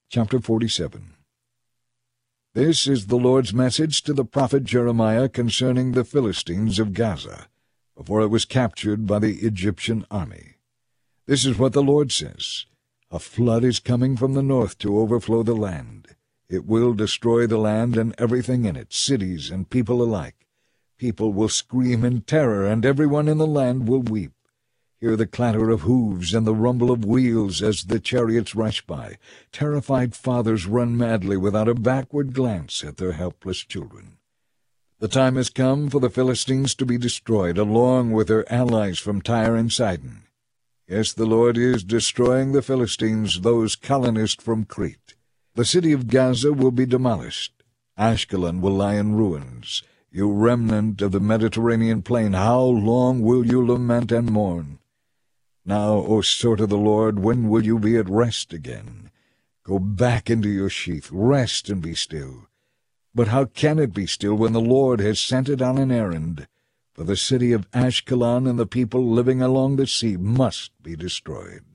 Chapter 47. This is the Lord's message to the prophet Jeremiah concerning the Philistines of Gaza, before it was captured by the Egyptian army. This is what the Lord says: A flood is coming from the north to overflow the land. It will destroy the land and everything in it, cities and people alike. People will scream in terror, and everyone in the land will weep. Hear the clatter of hooves and the rumble of wheels as the chariots rush by. Terrified fathers run madly without a backward glance at their helpless children. The time has come for the Philistines to be destroyed, along with their allies from Tyre and Sidon. Yes, the Lord is destroying the Philistines, those colonists from Crete. The city of Gaza will be demolished. Ashkelon will lie in ruins. You remnant of the Mediterranean plain, how long will you lament and mourn? Now, O sword of the Lord, when will you be at rest again? Go back into your sheath, rest and be still. But how can it be still when the Lord has sent it on an errand? For the city of Ashkelon and the people living along the sea must be destroyed.